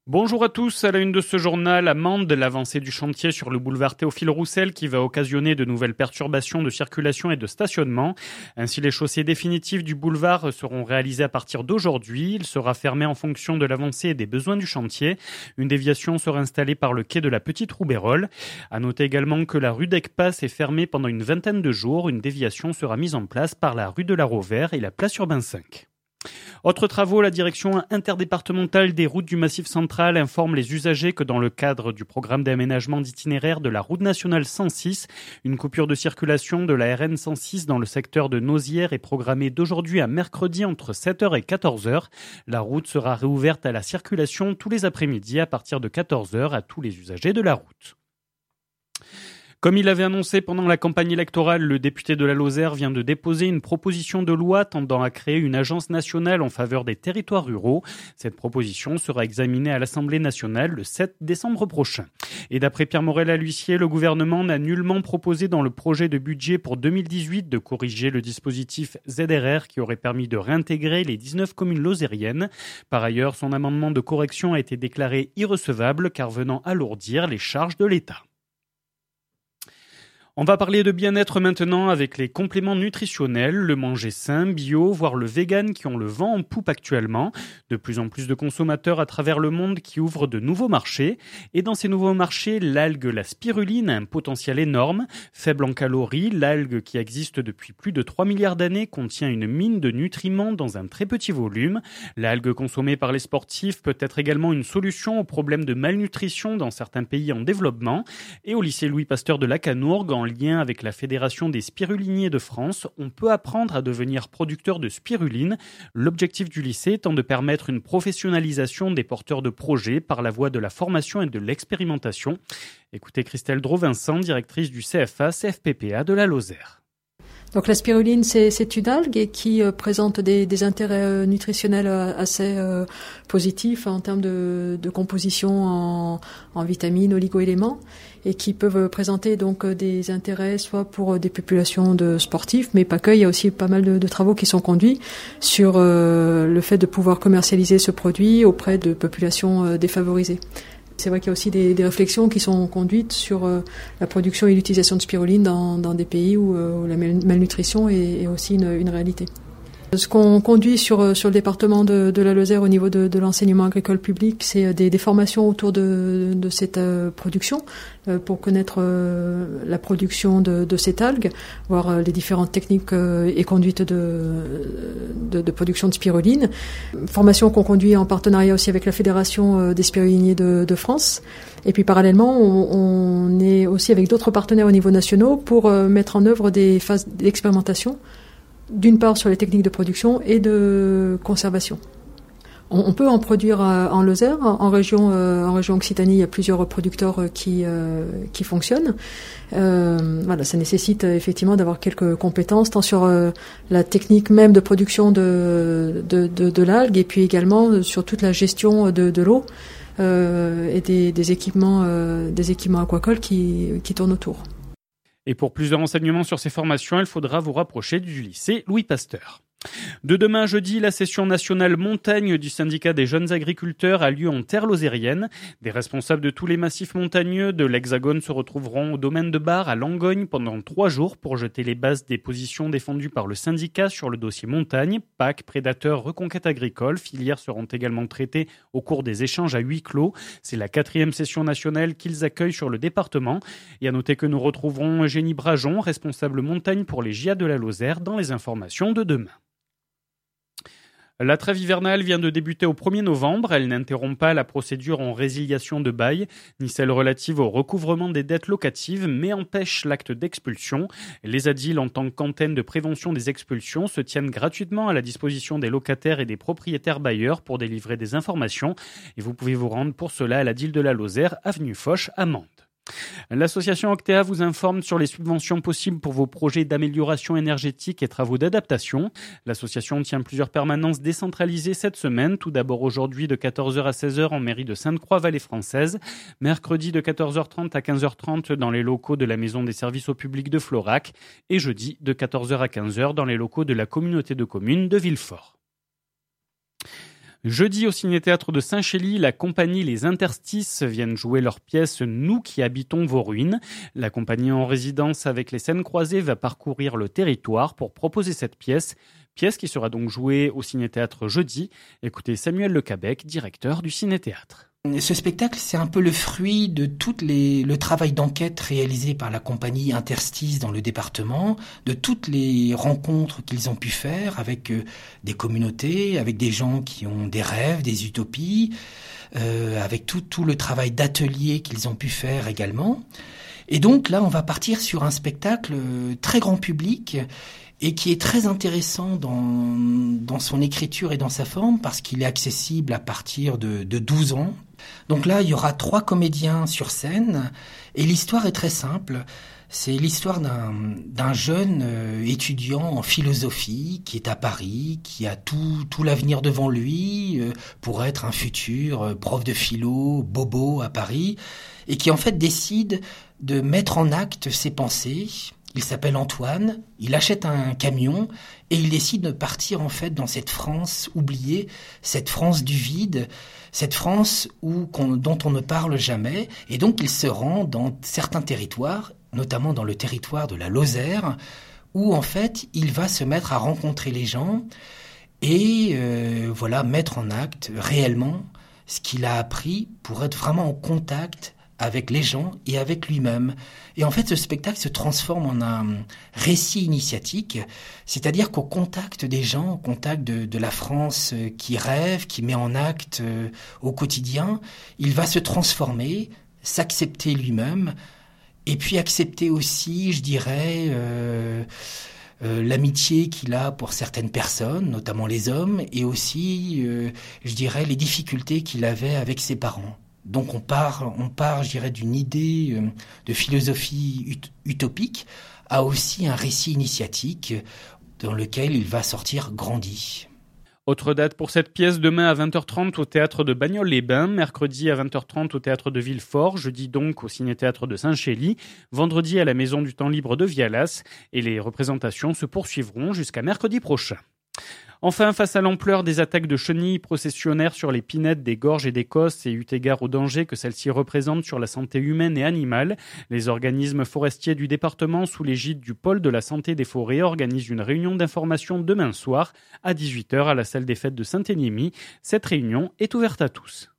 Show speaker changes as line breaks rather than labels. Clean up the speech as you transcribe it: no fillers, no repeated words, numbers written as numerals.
Bonjour à tous, à la une de ce journal, à Mende, l'avancée du chantier sur le boulevard Théophile Roussel qui va occasionner de nouvelles perturbations de circulation et de stationnement. Ainsi, les chaussées définitives du boulevard seront réalisées à partir d'aujourd'hui. Il sera fermé en fonction de l'avancée et des besoins du chantier. Une déviation sera installée par le quai de la Petite Roubayrole. À noter également que la rue d'Aiguepasse est fermée pendant une vingtaine de jours. Une déviation sera mise en place par la rue de la Rovère et la place Urbain 5. Autres travaux, la direction interdépartementale des routes du Massif central informe les usagers que dans le cadre du programme d'aménagement d'itinéraire de la route nationale 106, une coupure de circulation de la RN 106 dans le secteur de Nauzières est programmée d'aujourd'hui à mercredi entre 7h et 14h. La route sera réouverte à la circulation tous les après-midi à partir de 14h à tous les usagers de la route. Comme il avait annoncé pendant la campagne électorale, le député de la Lozère vient de déposer une proposition de loi tendant à créer une agence nationale en faveur des territoires ruraux. Cette proposition sera examinée à l'Assemblée nationale le 7 décembre prochain. Et d'après Pierre Morel-a-l'Huissier, le gouvernement n'a nullement proposé dans le projet de budget pour 2018 de corriger le dispositif ZRR qui aurait permis de réintégrer les 19 communes lozériennes. Par ailleurs, son amendement de correction a été déclaré irrecevable car venant alourdir les charges de l'État. On va parler de bien-être maintenant avec les compléments nutritionnels, le manger sain, bio, voire le vegan qui ont le vent en poupe actuellement. De plus en plus de consommateurs à travers le monde qui ouvrent de nouveaux marchés. Et dans ces nouveaux marchés, l'algue, la spiruline, a un potentiel énorme. Faible en calories, l'algue qui existe depuis plus de 3 milliards d'années contient une mine de nutriments dans un très petit volume. L'algue consommée par les sportifs peut être également une solution aux problèmes de malnutrition dans certains pays en développement. Et au lycée Louis Pasteur de Lacanourgue, en lien avec la Fédération des spiruliniers de France, on peut apprendre à devenir producteur de spiruline. L'objectif du lycée étant de permettre une professionnalisation des porteurs de projets par la voie de la formation et de l'expérimentation. Écoutez Christelle Dros-Vincent, directrice du CFA-CFPPA de la Lozère.
Donc la spiruline, c'est une algue qui présente des intérêts nutritionnels assez positifs en termes de composition en vitamines, oligo-éléments, et qui peuvent présenter donc des intérêts soit pour des populations de sportifs, mais pas que. Il y a aussi pas mal de travaux qui sont conduits sur le fait de pouvoir commercialiser ce produit auprès de populations défavorisées. C'est vrai qu'il y a aussi des réflexions qui sont conduites sur la production et l'utilisation de spiruline dans des pays où la malnutrition est aussi une réalité. Ce qu'on conduit sur le département de la Lozère au niveau de l'enseignement agricole public, c'est des formations autour de cette production pour connaître la production de cette algue, voir les différentes techniques et conduites de production de spiruline. Formation qu'on conduit en partenariat aussi avec la Fédération des spiruliniers de France. Et puis parallèlement, on est aussi avec d'autres partenaires au niveau national pour mettre en œuvre des phases d'expérimentation, d'une part sur les techniques de production et de conservation. On peut en produire en Lozère, en région Occitanie, il y a plusieurs producteurs qui fonctionnent. Voilà, ça nécessite effectivement d'avoir quelques compétences, tant sur la technique même de production de l'algue, et puis également sur toute la gestion de l'eau et des équipements aquacoles qui tournent autour.
Et pour plus de renseignements sur ces formations, il faudra vous rapprocher du lycée Louis Pasteur. De demain jeudi, la session nationale montagne du syndicat des jeunes agriculteurs a lieu en terre lozérienne. Des responsables de tous les massifs montagneux de l'Hexagone se retrouveront au domaine de Bar à Langogne pendant 3 jours pour jeter les bases des positions défendues par le syndicat sur le dossier montagne. PAC, prédateurs, reconquête agricole, filières seront également traitées au cours des échanges à huis clos. C'est la 4e session nationale qu'ils accueillent sur le département. Et à noter que nous retrouverons Eugénie Brajon, responsable montagne pour les JA de la Lozère, dans les informations de demain. La trêve hivernale vient de débuter au 1er novembre. Elle n'interrompt pas la procédure en résiliation de bail, ni celle relative au recouvrement des dettes locatives, mais empêche l'acte d'expulsion. Les ADIL, en tant qu'antenne de prévention des expulsions, se tiennent gratuitement à la disposition des locataires et des propriétaires bailleurs pour délivrer des informations. Et vous pouvez vous rendre pour cela à la DIL de la Lozère, avenue Foch, à Mende. L'association Octea vous informe sur les subventions possibles pour vos projets d'amélioration énergétique et travaux d'adaptation. L'association tient plusieurs permanences décentralisées cette semaine. Tout d'abord aujourd'hui de 14h à 16h en mairie de Sainte-Croix-Vallée Française. Mercredi de 14h30 à 15h30 dans les locaux de la Maison des services au public de Florac. Et jeudi de 14h à 15h dans les locaux de la communauté de communes de Villefort. Jeudi, au Ciné-Théâtre de Saint-Chély, la compagnie Les Interstices viennent jouer leur pièce « Nous qui habitons vos ruines ». La compagnie en résidence avec les scènes croisées va parcourir le territoire pour proposer cette pièce qui sera donc jouée au Ciné-Théâtre jeudi. Écoutez Samuel Lecabec, directeur du Ciné-Théâtre.
Ce spectacle, c'est un peu le fruit de le travail d'enquête réalisé par la compagnie Interstices dans le département, de toutes les rencontres qu'ils ont pu faire avec des communautés, avec des gens qui ont des rêves, des utopies, avec tout le travail d'atelier qu'ils ont pu faire également. Et donc là, on va partir sur un spectacle très grand public et qui est très intéressant dans son écriture et dans sa forme parce qu'il est accessible à partir de 12 ans. Donc là, il y aura 3 comédiens sur scène et l'histoire est très simple. C'est l'histoire d'un jeune étudiant en philosophie qui est à Paris, qui a tout l'avenir devant lui pour être un futur prof de philo, bobo à Paris, et qui en fait décide de mettre en acte ses pensées. Il s'appelle Antoine, il achète un camion et il décide de partir en fait dans cette France oubliée, cette France du vide, cette France dont on ne parle jamais. Et donc il se rend dans certains territoires, notamment dans le territoire de la Lozère, où en fait il va se mettre à rencontrer les gens et mettre en acte réellement ce qu'il a appris pour être vraiment en contact avec les gens et avec lui-même. Et en fait, ce spectacle se transforme en un récit initiatique, c'est-à-dire qu'au contact des gens, au contact de la France qui rêve, qui met en acte au quotidien, il va se transformer, s'accepter lui-même, et puis accepter aussi, je dirais, l'amitié qu'il a pour certaines personnes, notamment les hommes, et aussi, je dirais, les difficultés qu'il avait avec ses parents. Donc on part, je dirais, d'une idée de philosophie utopique à aussi un récit initiatique dans lequel il va sortir grandi.
Autre date pour cette pièce, demain à 20h30 au théâtre de Bagnoles-les-Bains, mercredi à 20h30 au théâtre de Villefort, jeudi donc au Ciné-Théâtre de Saint-Chély, vendredi à la Maison du Temps Libre de Vialas, et les représentations se poursuivront jusqu'à mercredi prochain. Enfin, face à l'ampleur des attaques de chenilles processionnaires sur les pinettes des gorges et des cosses et eu égard au danger que celles-ci représentent sur la santé humaine et animale, les organismes forestiers du département, sous l'égide du pôle de la santé des forêts, organisent une réunion d'information demain soir à 18h à la salle des fêtes de Saint-Éniémy. Cette réunion est ouverte à tous.